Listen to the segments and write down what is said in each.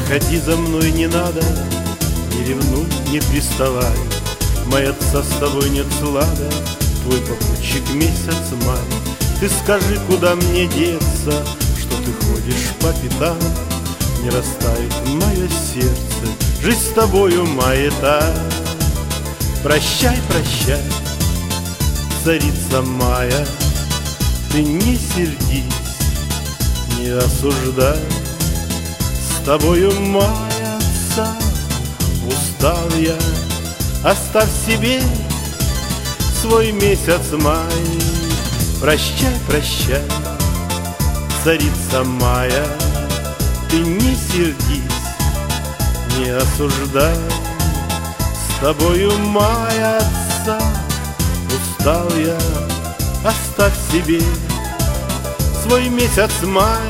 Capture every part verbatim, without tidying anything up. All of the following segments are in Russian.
ходи за мной, не надо, не ревнуй, не приставай. Маяться с тобой нет слада, твой попутчик месяц май. Ты скажи, куда мне деться, что ты ходишь по пятам. Не растает мое сердце, жизнь с тобою маята. Прощай, прощай, царица моя, ты не сердись, не осуждай. С тобою маяться устал я, оставь себе свой месяц май. Прощай, прощай, царица моя, ты не сердись, не осуждай. С тобою маяться устал я, оставь себе свой месяц май.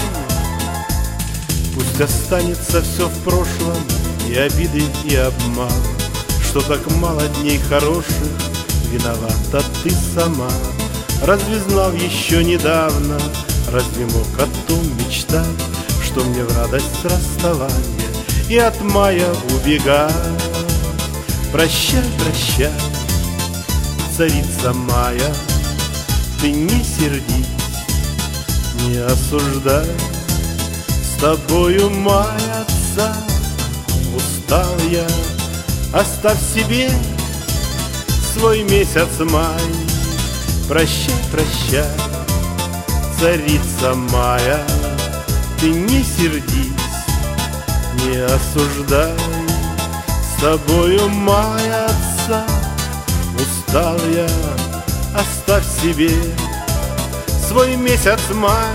Пусть останется все в прошлом, и обиды, и обман, что так мало дней хороших, виновата ты сама. Разве знал еще недавно, разве мог о том мечтать, что мне в радость расставания и от мая убегать? Прощай, прощай, царица моя, ты не сердись, не осуждай. С тобою маяться устал я, оставь себе свой месяц май. Прощай, прощай, царица моя, ты не сердись, не осуждай. С тобою маяться устал я, оставь себе свой месяц май.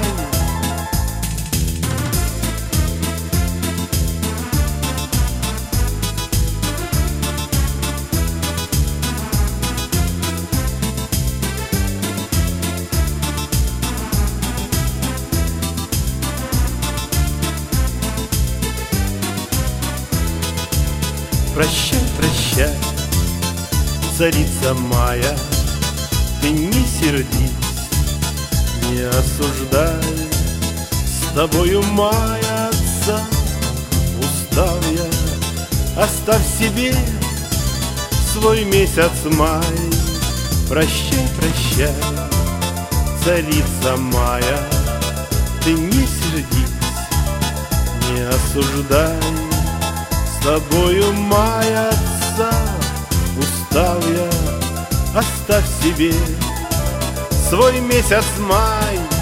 Прощай, прощай, царица моя, ты не сердись, не осуждай. С тобою маяться устал я, оставь себе свой месяц май. Прощай, прощай, царица моя, ты не сердись, не осуждай. С тобою маяться устал я, оставь себе свой месяц май.